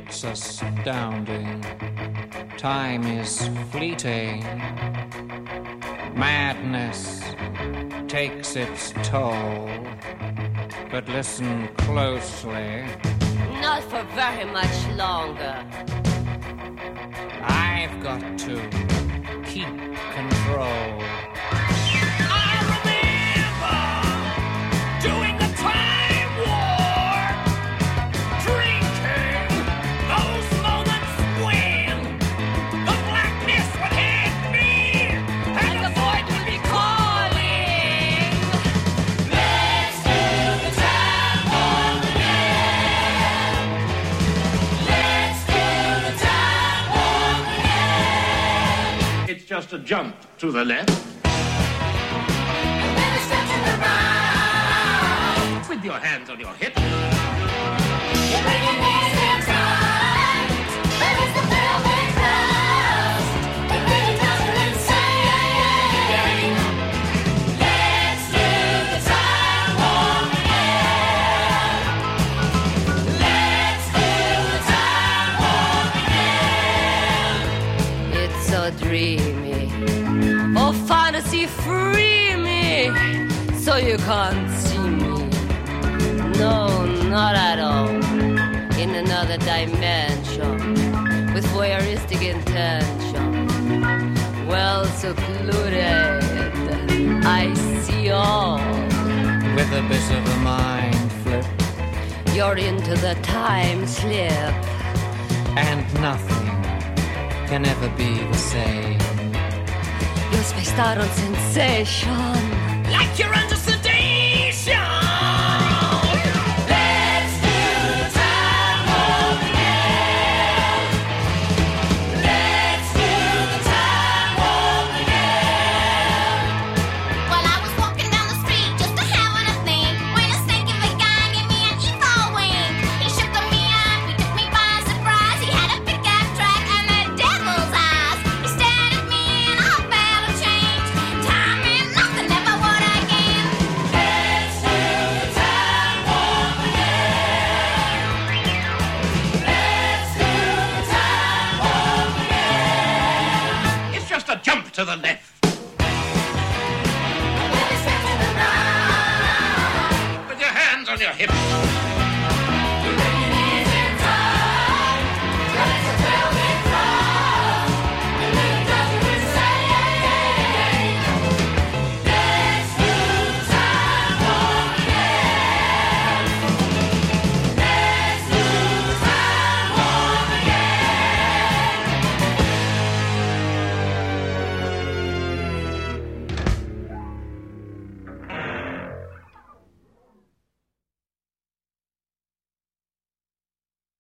It's astounding. Time is fleeting. Madness takes its toll. But listen closely. Not for very much longer. I've got to keep control. I remember doing the time war, drinking those moments when the blackness would hit me and the void would be calling. Let's do the time warp again. Let's do the time warp again. It's just a jump to the left. With your hands on your hips. It's so dreamy. Oh, fantasy, free me, so you can't see me. No, not at all. In another dimension, with voyeuristic intention. Well secluded, I see all. With a bit of a mind flip. You're into the time slip. And nothing can ever be the same. You're spaced out on sensation. Like you're under sedation. Let's do the time warp again. Let's do the time warp again. Well, I was walking down the street just a having a think when a stinking big guy gave me an evil wink. He shook me up, he took me by surprise. He had a pickup truck and the devil's eyes. He stared at me and I felt a change. Time and nothing ever would again. Let's do the time warp again. Let's do the time warp again. It's just a jump to the left. With your hands on your hips.